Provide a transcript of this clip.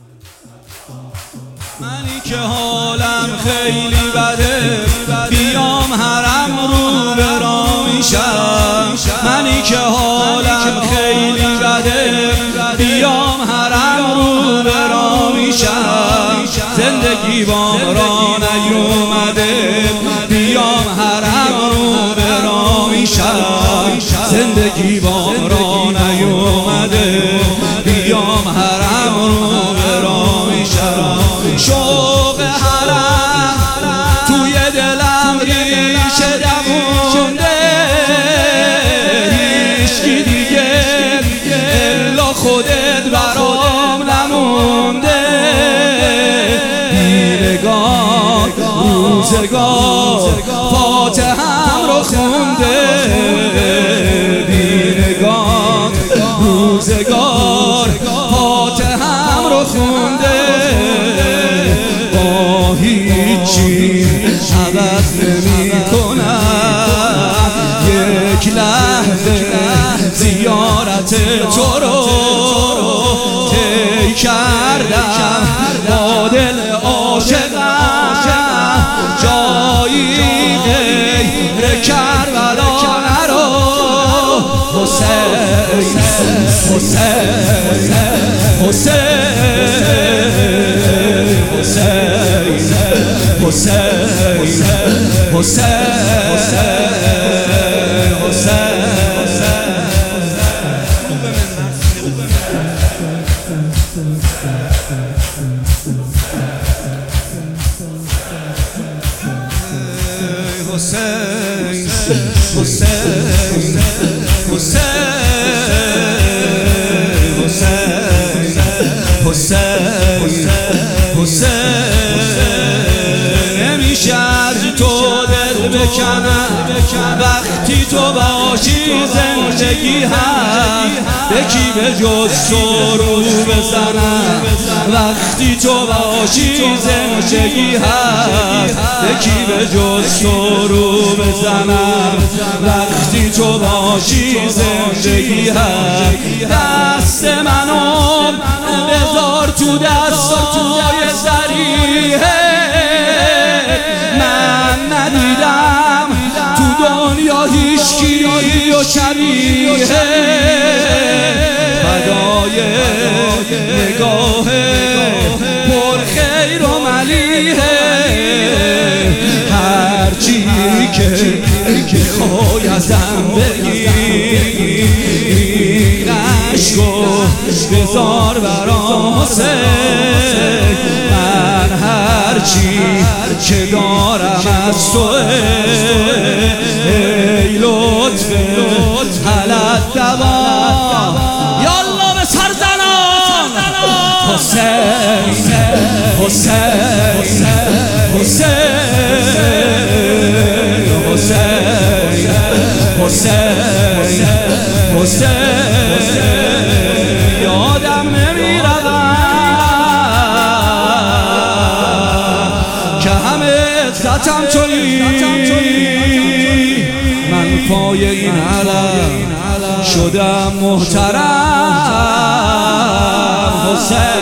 منی که حالم خیلی بده، بیام حرم رو برامیشم. منی که حالم خیلی بده، بیام حرم رو برامیشم. زندگی بام را نیومده، بیام حرم رو برامیشم. زندگی بام را نیومده، بیام حرم رو برامیشم. شوق حرم توی دلم ریشه دوونده، هیچکی دیگه الا خودت برام نمونده. بیرگاه روزگار فاتحم رو خونده، بیرگاه روزگار فاتحم رو خونده. با هیچی عوض نمی کنم یک لحظه زیارت تو رو طی کردم. با دل عاشقم جایی غیر کربلا نرو. حسین حسین حسین حسین حسین نمیشه از تو دل بکنم، وقتی تو باشی زندگی هست. یکی به جز تو رو بزنم، وقتی تو باشی زندگی هست. یکی به جز تو رو بزنم، وقتی تو باشی زندگی هست. دست منو بذار تو دستای ضریحه، من ندیدم تو دنیا هیچکی و شبیه. فدای نگاه پر خیر و ملیحه، هرچی که میخوای ازم بگی عشقو بذار برام حسین. من هرچی که دارم از تو ای لطف حلت دوام. یالله به سر زنان حسین حسین حسین حسین حسین. یادم نمیرد که همه عزتم تویی. من پای این علم شدم محترم. حسین